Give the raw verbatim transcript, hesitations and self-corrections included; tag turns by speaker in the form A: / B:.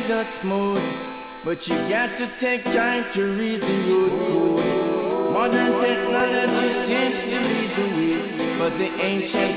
A: not smooth, but you got to take time to read the road code. Modern technology seems to lead the way, but the ancient